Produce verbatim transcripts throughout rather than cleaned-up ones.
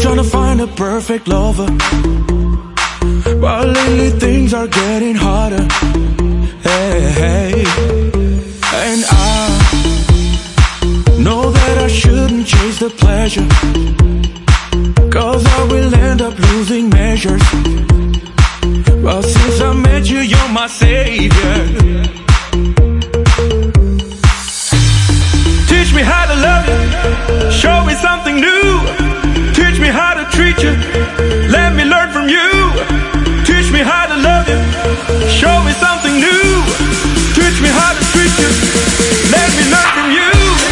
trying to find a perfect lover, but lately things are getting harder. Hey, hey. And I know that I shouldn't chase the pleasure, 'cause I will end up losing measures. But since I met you, you're my savior. Teach me how to love you, show me something new. Teach me how to treat you, let me learn from you. Teach me how to love you, show me something new. Teach me how to treat you, let me learn from you.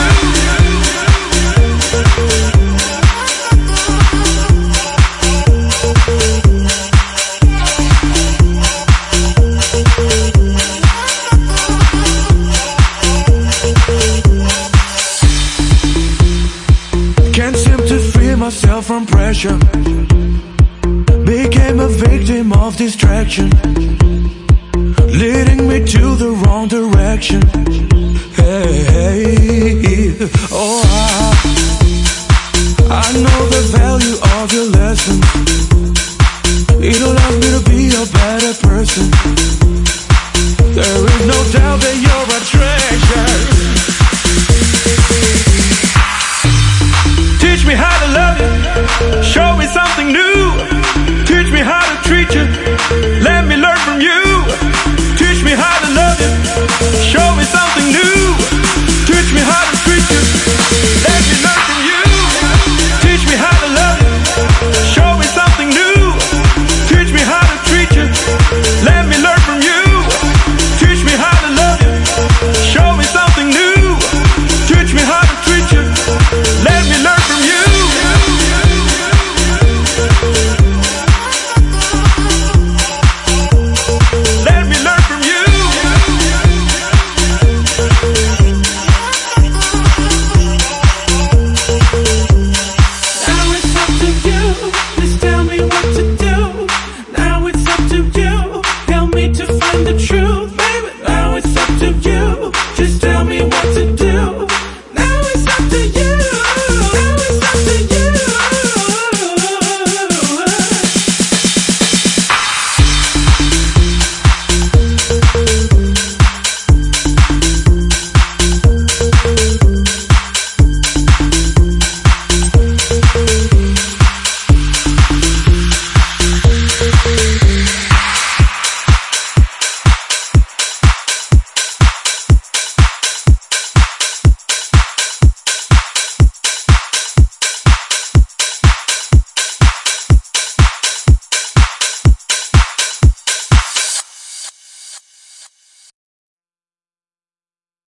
Can't seem to free myself from pressure, became a victim of distraction, leading me to the wrong direction. Hey, hey. Oh, I, I know the value of your lessons. It'll help me to be a better person. There is no doubt that you're a treasure. Teach me how to love you, show me something new.